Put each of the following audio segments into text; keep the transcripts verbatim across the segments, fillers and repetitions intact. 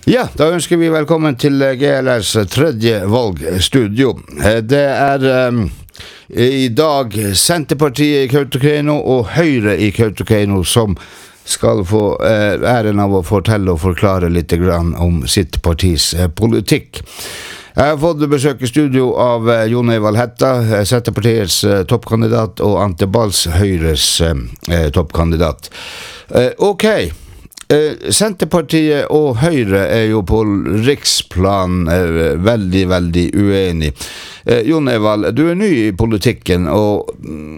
Ja, da ønsker vi velkommen til G L R's tredje valgstudio. Det er um, i dag Senterpartiet i Kautokeino og Høyre i Kautokeino som skal få uh, æren av å fortelle og forklare litt grann om sitt partis uh, politikk. Jeg har fått besøk i studio av uh, Jon Evald Hætta, Senterpartiets uh, toppkandidat, og Ante Balz, Høyres uh, toppkandidat. Uh, ok. Uh, Senterpartiet og Høyre er jo på riksplan uh, veldig, veldig uenig. Uh, Jon Evald, du er ny i politikken, og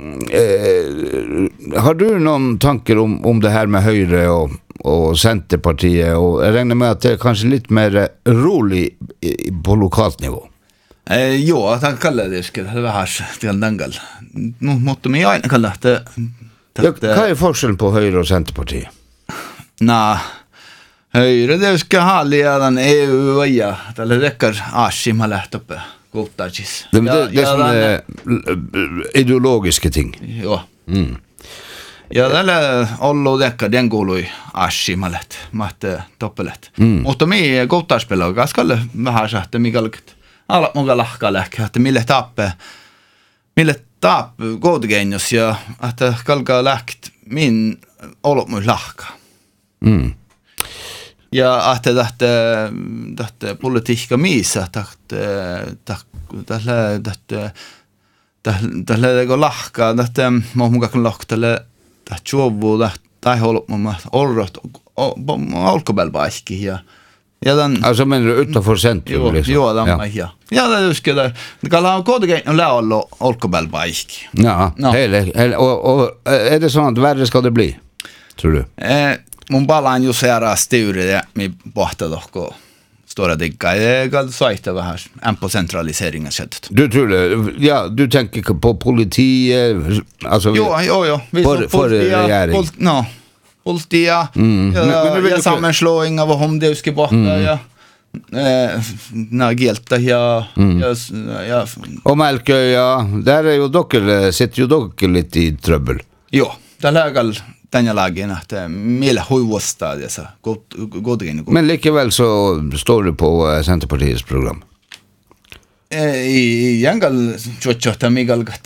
uh, har du noen tanker om, om det her med Høyre og, og Senterpartiet? Og jeg regner med at det er kanskje litt mer rolig i, på lokalt nivå. Eh, jo, jeg kaller det ikke det her til en dengel. Nå måtte vi gjerne kalle det. Ja, hva er forskjellen på Høyre og Senterpartiet? Nei, Høyre det skal ha litt den E U-øya, eller rekker Ashi med lett oppe, godt er kis. Det, det, det er sånne ideologiske ting. Jo. Mm. Ja, det er alle rekker den går i Ashi med lett, med doppelett. Mm. Og da vi godt er spiller, jeg skal ha sagt det, vi kan alle må lakka lekk, at vi lett opp, vi lett opp god genus, ja, at jeg skal ha lekt min alle må lakka. Mm. Ja, at det dette dette politikk og misa at det det det det det det går lakka dette må man kan lakka det det jobb det det holder med allrott og alkoholbike ja. Ja den altså men utenfor sentrum liksom. Jo, den ja. Ja. Ja, det husker det. Det kan ha kode og lære alkoholbike. Ja, no. hele, hele og, og er det sånn at verre skal det bli? Tror du? Eh mun balan ju säga styre det med båta dock och stora digga. Jag har sagt det här en på centraliseringen skett. Du tror det? Ja, du tänker på politiet alltså jo, jo, jo. Vi för för regering. Pol, no. Politia. Mm. Ja, men, men du vill ju sammanslåing av om det ska bort mm. ja. Eh när gelta ja mm. ja ja. Och Melkö ja, där är ju dock sitter ju dock lite i trubbel. Jo, det lägal den lagen att mila huvudstad så gott gott igen. Men likväl så står det på Centerpartiets program. Eh i jangal chochota migal att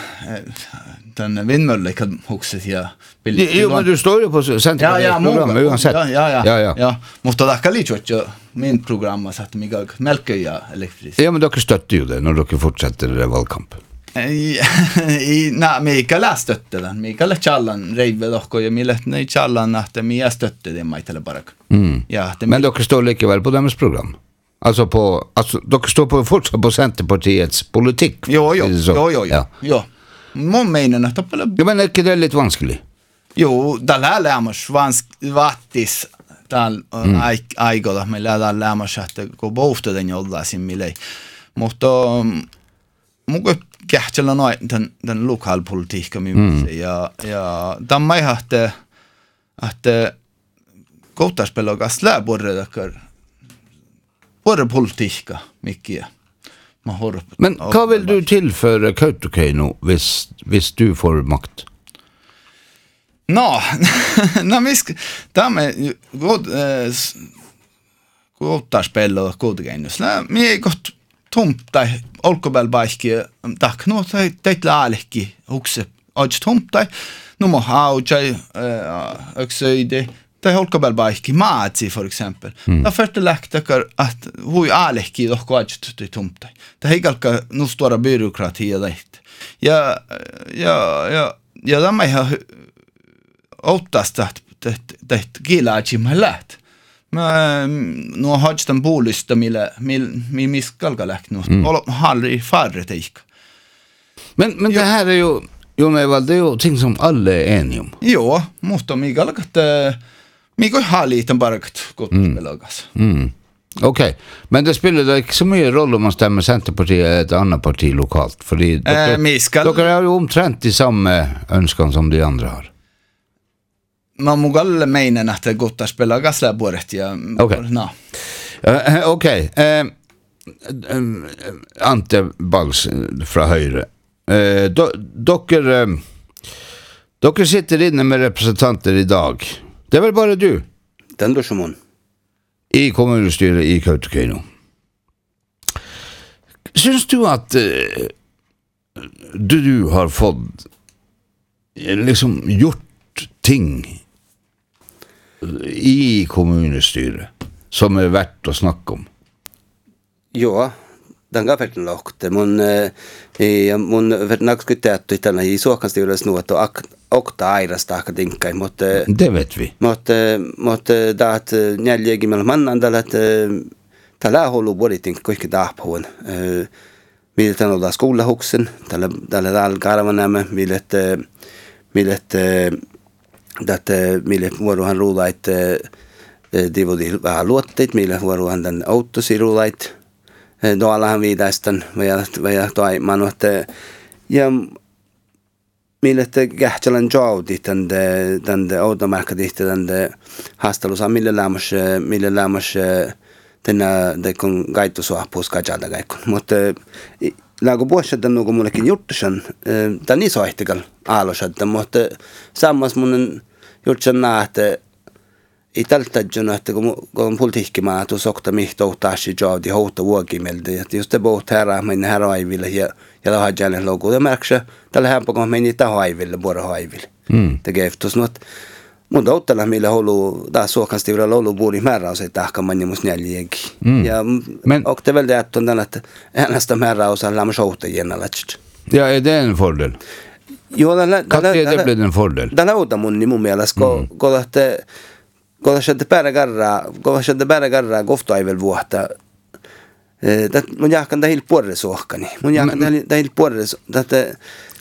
den vindmölle kan också ja. Jo, men du står ju på Centerpartiets ja, ja, program uansett. Ja, ja, ja. Ja, ja. Ja, måste det kalli chocho min program så att migal melka ja elektriskt. Ja, men dere stöttar ju det när dere fortsätter det valkamp. I na Mikael stötte den Mikael Challan reive dock och jag lät nej Challan att det mer stötte det mig till bara. Mm. Ja, det men dere står likevel på deras program. Alltså på alltså dere står på fortsatt på Centerpartiets politik. Jo jo jo jo ja. Ja. Mon menar att på ja, men är det är lite vanskligt. Jo, det lär man svansk vattis tal ai ai goda med lär lär man att gå bort den jolla sin milej. Måste måste kähtellä noin den den lokalpolitiken min mm. ja ja damma har att att gotta spela gasla borre där borre politika mycket man har men vad vill du tillföra Kautokeino hvis hvis du får makt? Nå nå misk damme god gotta spela Kautokeino så mig gott tomt där alkoholbike tak no det det laalekki hukse aj tomt där no må ha och jag oxide det alkoholbike matsi för exempel där först läktar att hur alekki dock aj det tomt där det hegalka no stora byråkrati där ja ja ja ja där mig har åttast att det det gilachi malat men nu har jag den bolista mille mi miskalgalek nu och har i färre tik. Men men det här är ju Jon Evald det är ju ting som alla är eniga om. Jo, måste mig galgat mig går ha lite bara gott belagas. Mm. Okej. Okay. Men det spelar det inte så mycket roll om man stämmer Centerpartiet eller ett annat parti lokalt för det eh, miskal då kan jag ju omtrent i samma önskan som de andra har. Man må galle meinen att det gott att spela gasläborret ja. Okej. Okay. No. Uh, Okej. Okay. Uh, uh, Ante Balz från Høyre. Uh, do, docker uh, docker sitter inne med representanter idag. Det är väl bara du? Den då som hon. i kommunestyret i Kautokeino. Syns du at uh, du, du har fått liksom gjort ting i kommunestyret som er verdt å snakke om? Ja, den gav helt lagt. Mun mun vernak skutet utan i så kan styra snåt och okta aira starka dinka mot det vet vi. Mot mot dat nällige mellan mannen där att tala hålla bort ting kuike där på en. Vi tar då skola huxen, tala där all garvarna med vilet vilet dat vilet var han roligt det var det var låtit vilet var han den autos i roligt. Då alla han vidastan vad jag vad jag då man att jag millet gähtelen job dit den den det automarka dit den det hastalo sa mille lamas mille lamas den det kon gaito så på ska jada gaikon mot lago bossa den någon mulkin gjort sen den är så äktigal alla så att mot sammas mun gjort sen att I tältäjunä, että kun, kun politiikkimaa tuossa okta mihtoutaasi joudi houta vuokimeldi, että just te boot herää mennä herra haiville ja ja lahajälen logo. Ja märksä tällä hämpä kun meni ta haiville bora haiville. Mm. Te geftus not. Mun doutella millä holu da suokasti vielä lolu buuri määräys ei tahka manni mus neljäki. Mm. Ja men okta väl det att den att ennasta määräys alla med showta genalach. Ja, är det en fördel? Jo, den den det blir en fördel. Den auta mun i mun mielestä ko ko att Kun se päällä garra, kun se päällä garra kofta ei vielä vuotta. Det mun jahkan det helt porre sohkani. Mun jahkan det helt porre det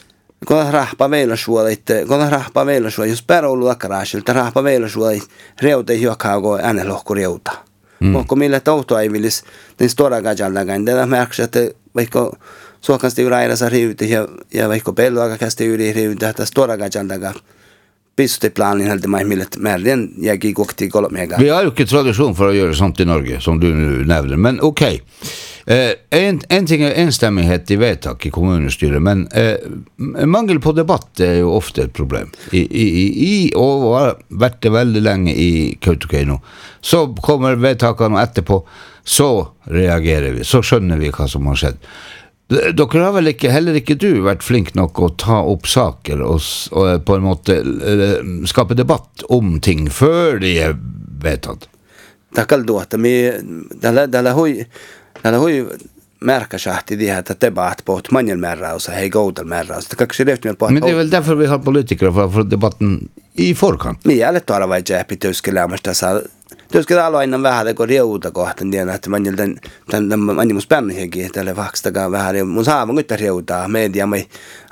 kun rahpa veillä suolit, kun rahpa veillä suolit, jos päällä ollut akarasilta rahpa veillä suolit, reuta ei hyökkää go äänen lohko reuta. Mutta millä tauto ei vilis, den stora gajaldagan, det märks att vaikka suokan stiuraira sa riuti ja ja vaikka pelloaga kästi yli riuti, että stora gajaldaga. Pistoplanen helt mig millet merden jag gick och till kolmega. Vi har ju inte tradition för att göra sånt i Norge som du nu nämner, men okej. Okay. Eh, en en ting är enstämmighet i vedtak i kommunstyret, men eh, mangel på debatt är ju ofta ett problem. I i i och har varit det väldigt länge i Kautokeino. Så kommer vedtakarna etterpå, så reagerar vi, så skönner vi vad som har skett. Dere har vel ikke, heller ikke du vært flink nok å ta opp saker og, og på en måte skape debatt om ting før de er vedtatt? Det kan du at vi det har det har märka sagt i det här att debatt på ett manjel märra och så hej godal märra så det kanske det är på men det är väl därför vi har politiker för, för debatten i förkant. Vi är lätt att vara jäpi du ska lämna det så du ska alla innan vad det går det ut och att den att manjel den den manjel måste spänna helt eller vaxta gå här måste ha många det ut media mig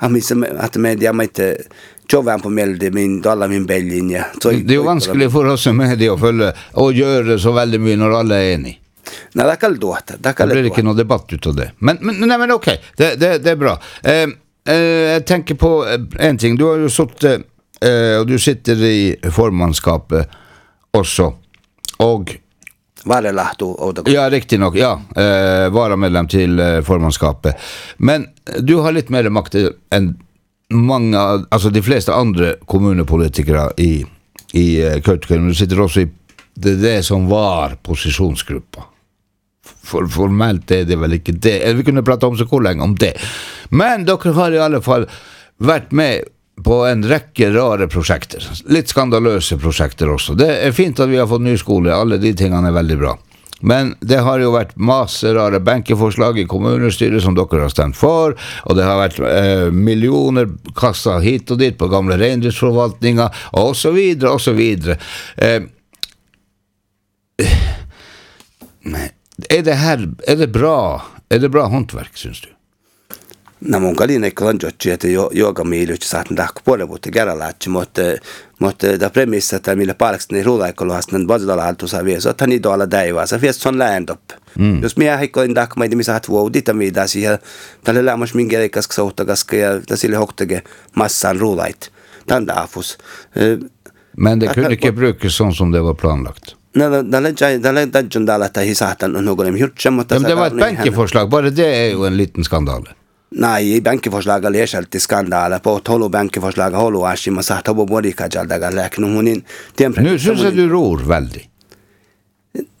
att media mig inte Jovan på melde min alla min bellinja. Det är ju vanskligt för oss med det att följa och göra så väldigt mycket när alla är eniga. Nej, det kan då att det kan det blir inte någon debatt utav det. Men men nej men okej. Det det det är bra. Eh, eh jag tänker på en ting. Du har ju suttit eh och du sitter i formannskapet också. Och var det lätt och ja, riktigt nog. Ja, eh vara medlem till eh, formannskapet. Men du har lite mer makt än många alltså de flesta andra kommunpolitiker i i uh, Kautokeino. Du sitter också i det det som var positionsgruppa. For, formellt är det väl inte det. Vi kunde prata om så kort länge om det. Men dere har i alla fall varit med på en räcke rare projekter. Lite skandalösa projekter också. Det är fint att vi har fått ny skola. Alla de tingene är väldigt bra. Men det har ju varit massor av bänkeförslag i kommunstyret som dere har stämt för. Och det har varit eh, miljoner kassa hit och dit på gamla reindriftsförvaltningar. Och så vidare och så vidare. Eh, Nej. Är det här är det bra? Är det bra hantverk syns du? När man går in i konjunturet att jag jag milu att sätta dak på det mot göra lätt mot mot det premisset att milla parks ni rola ekolasnen bazala alto så vi så att ni då alla daiva så finns sån land upp. Just mig har gått in dak med det så att vad det med där så där la måste min grej kask så att gaska det skulle hoktage massan roligt. Den där fos. Men det kunde inte brukas sånt som det var planlagt. Nej, det lägger det lägger den där att det satan och någon hjortcha mot det. Men det var ett bänkeförslag, bara det är ju en liten skandal. Nej, bänkeförslag är helt till skandal på hållo bänkeförslag hållo ashi man sagt på body kajal daga läkna hon in. Nu syns du ror väldigt.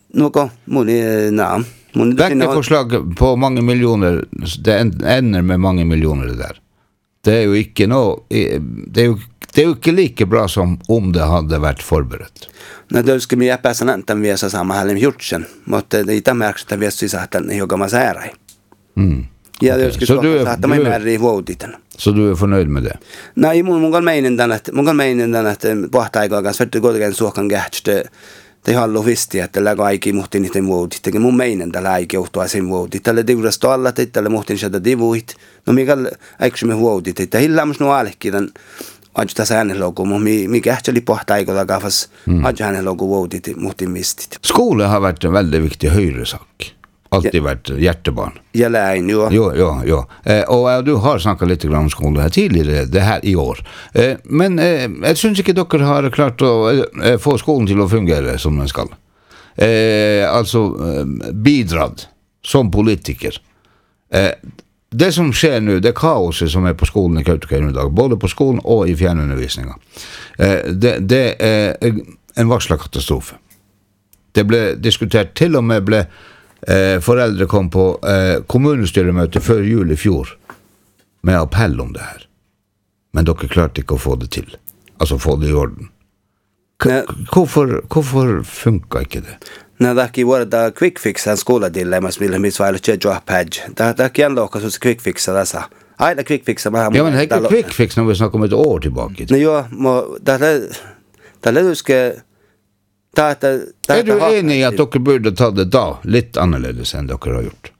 Noe, Moni, nej. Vekteforslag på mange millioner, det ender med mange millioner det der. Det er jo ikke noe, det er jo, det er jo ikke like bra som om det hadde vært forberedt. När du ska med på sånt den vi så samma halv gjortsen mot det inte märks att vi så att den jag gamla säger. Mm. Ja, det ska så du att man är i vårditen. Så du är förnöjd med det? Nej, många menar den att många menar den att på att jag ganska för det går det så kan gäst det har lo visst att det lägger inte mot in i den vård. Det måste mena det lägger åt att sin vård. Det eller det är stalla det eller mot inte det vård. Nu mig också med vård det hela måste nog allt den ਅੱਜ ਤਾਂ ਸੈਨ ਲੋਗੋ ਮੀ ਮੀ ਐਕਚੁਅਲੀ ਪੋਹਤਾ ਹੀ ਕੋਲਾ ਗਾਫਸ ਅੱਜ han logo wodi mot mist. Skole har vært en veldig viktig høyresak. Alltid vært hjertebarn. Ja, nei, jo. Jo, jo, jo. Eh, og du har snakket litt om skole her tidligere, det her i år. Eh, men eh, jeg synes ikke dere har klart å eh, få skolen til å fungere som den skal. Eh, altså, eh, bidratt som politiker. Eh, Det som skjer nu, det kaoset som er på skolen i Kautokeino i dag, både på skolen og i fjernundervisningen, det, det er en varslet katastrofe. Det ble diskutert, til og med ble eh, foreldre kom på eh, kommunestyremøte før jul i fjor med appell om det her. Men dere klarte ikke å få det til. Altså få det i orden. K- hvorfor, hvorfor funker ikke det? När det ki var det quick fix en skola dilla mas vill mig svara che job page. Det det kan då också quick fix det så. Nej, det quick fix man. Ja, men det är quick fix när vi snackar om ett år tillbaka. Nej, ja, må det det det du ska ta det. Är du enig i att dere borde ta det da litt annerledes enn dere har gjort?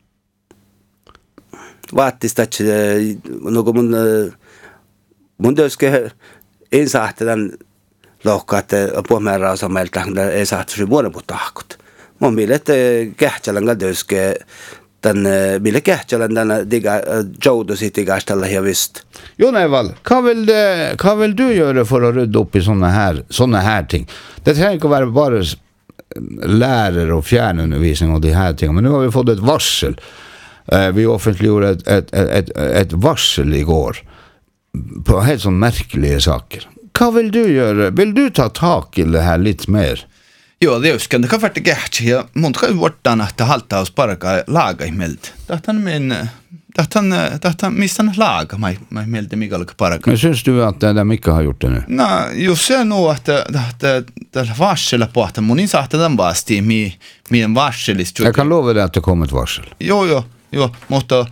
Vad det är något mun mun det ska insatt den lokat på mera som helt där är satt för både på takot. Man vill inte gärtjalen gadöske den vill gärtjalen den diga jodo sitter gärtjalla här visst. Jon Evald, hva vil, det, hva vil du gjøre for å rydde opp i sånne her, sånne her ting? Det trenger ikke å være bare lærer og fjernundervisning og de her tingene, men nu har vi fått et varsel. Vi offentliggjorde et, et, et, et varsel i går på helt sånn merkelige saker. Hva vil du gjøre? Vil du ta tak i det her litt mer? Jo, det är ju det kan faktiskt gärna jag måste ju vara att det halta och sparka laga i mild. Det han men det han det han missan laga mig mig mild mig alla sparka. Men syns du att det där mycket har gjort det nu? Nej, jag ser nog att det det det varsel på att man inte att den var sti med med en varsel. Jag kan lova dig att det kommer ett varsel. Jo, jo, jo, måste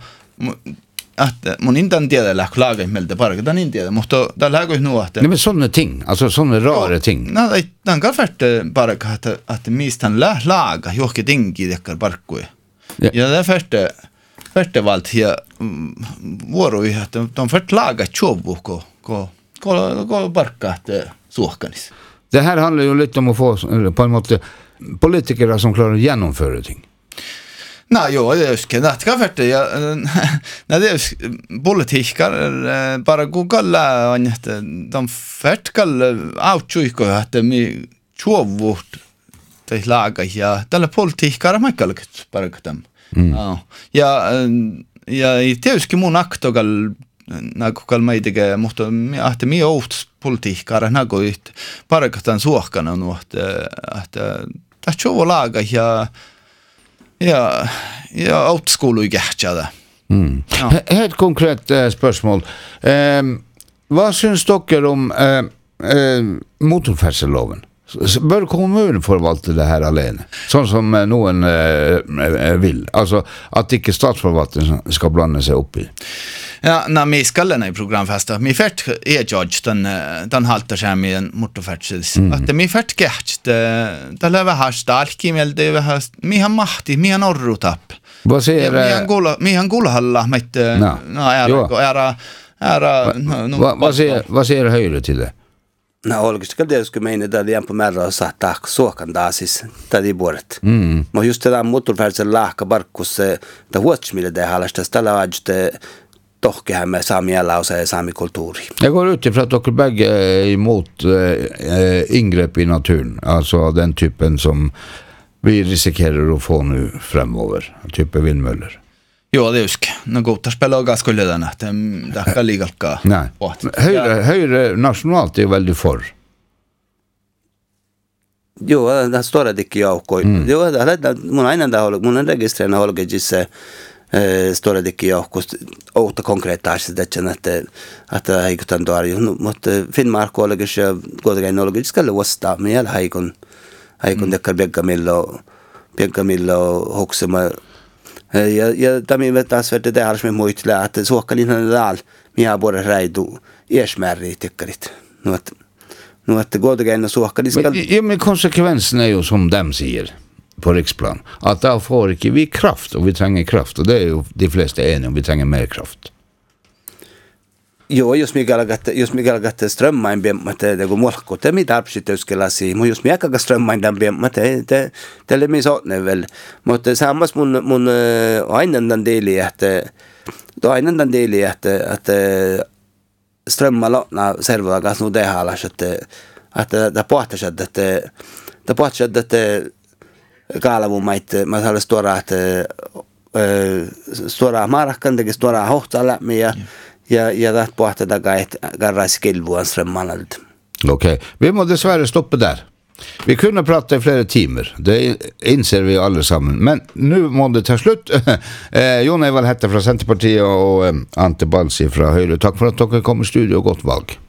att man inte en del laga i mild bara den inte det måste det lägger ju nog att Nej, men såna ting, alltså såna rara ja, ting. Nej, den kan färt bara att att mistan laga ju inte dingi det kan barko. Ja, ja det färt färt valt här var ju att de färt laga chobuk och gå gå gå barka att såkanis. Det här handlar ju lite om att få på en måte politiker som klarar att genomföra ting. Nej, jo, det är ju det kan färt ja när det är politiker bara googla och inte de färt kall outchuiko att mi chobut det laga ja tällä politiker man kallar bara dem. Ja. Ja, ja i teuski mun aktogal nagu kalmaidige mutta att mi outs politiker nagu it parakatan suokkana nu att att det chovo laga ja ja ja outskolu gärtjada. Mm. Ja. Helt konkret eh, spørsmål. Eh, hva syns dere om eh, eh, motorferdselsloven? Bør kommunen forvalte det her alene? Sånn som eh, noen eh, vil. Altså at ikke statsforvaltningen skal blande seg opp i. Ja, när vi skallarna i programfesta, mi färt är judge den den haltar sig med en motorfärdsels. Mm. Att mi färt gert det det lever här stark med det vi har mi har makt mi har norrotap. Vad säger mi har gola mi har gola halla med ja är är är vad säger vad säger höjre till det? Nej, Olga ska det skulle mena där igen på mera så att tack så kan dasis där i bordet. Mm. Men just det där motorfärdsel laka barkos det watch med det halasta ställa det dock här med samiella och så sami kultur. Jag går ut ifrån att dere bägge är emot eh, ingrepp i naturen, alltså den typen som vi riskerar att få nu fremover, typen vindmöller. Jo, det är ju sk. Nå gotar spela gas skulle den att det kan ligga ka. Nej. Höjre höjre nationellt är väldigt för. Joo, det står det ikke joukko. Joo, det är mun aina da mun registrerna holgejissa står det ikke joukko outa konkreettaisesti että että haikutan tuori mutta Finnmark holgejis ja kuitenkin holgejis ska luosta meillä haikun haikun dekkar beggamillo beggamillo hoksema ja ja tämä vet taas vet det alls med muitla että suokkalin dal minä borde reidu iesmärri tikkarit nu att nu att det går det in så kan men, ja, men konsekvensen är ju som de säger på riksplan att då får inte vi kraft och vi tränger kraft och det är ju de flesta eniga om vi tränger mer kraft. Jo, jos mikä alkaa jos mikä alkaa strömmain bemmat det går molko det mitt arbetsutöskelasi mutta jos mikä alkaa strömmain den bemmat det det det är så väl mutta sammas mun mun aina den deli että då aina den deli että että strömmalla na servoa gas nu det halas att att det pohtas att det det pohtas att det kalvu mait man har stora att stora markan det stora hohtalla ja ja ja det pohtas det gait garraskilvuan strömmalla. Okej, okay. Vi måste dessvärre stoppa där. Vi kunde prata i flera timmar, det inser vi alla sammen. Men nu måste det ta slut. eh, Jon Evald Hette från Centerpartiet och eh, Ante Balsi från Høyre. Tack för att dere kom i studio och gott valg.